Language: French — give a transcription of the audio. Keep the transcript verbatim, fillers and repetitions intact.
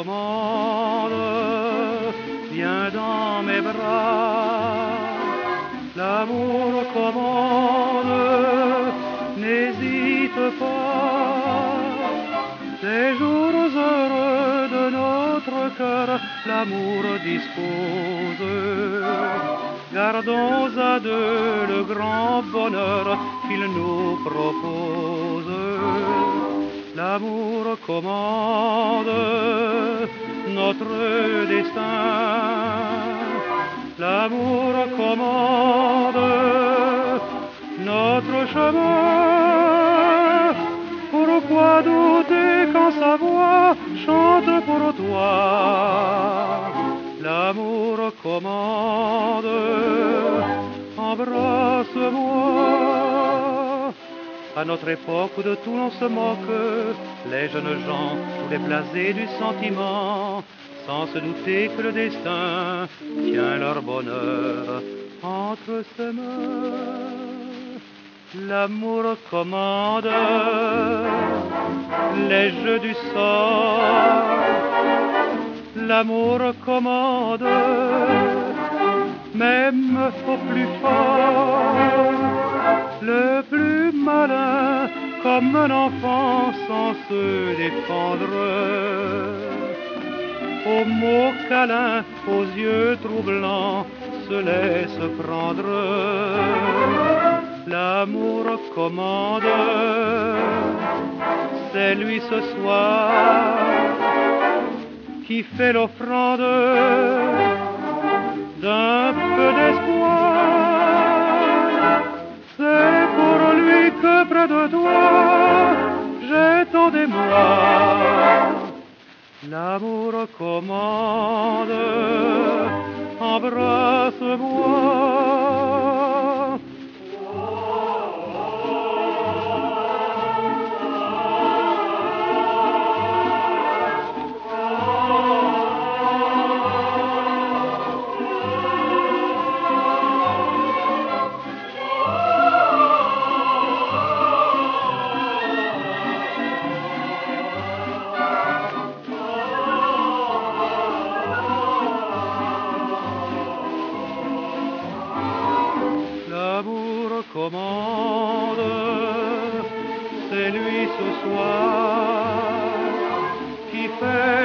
commande, viens dans mes bras. L'amour commande, n'hésite pas. Des jours heureux de notre cœur, l'amour dispose. Gardons à deux le grand bonheur qu'il nous propose. L'amour commande notre destin. L'amour commande notre chemin. Pourquoi douter quand sa voix chante pour toi? L'amour commande, embrasse-moi. À notre époque où de tout l'on se moque, les jeunes gens, tous les blasés du sentiment, sans se douter que le destin tient leur bonheur entre ses mains. L'amour commande les jeux du sort. L'amour commande même au plus fort. Le plus malin comme un enfant sans se défendre. Aux mots câlins, aux yeux troublants, se laisse prendre. L'amour commande, c'est lui ce soir qui fait l'offrande d'un peu d'espoir. C'est pour lui que près de toi j'ai tant d'émoi. L'amour commande, embrasse-moi. L'amour commande, c'est lui ce soir qui fait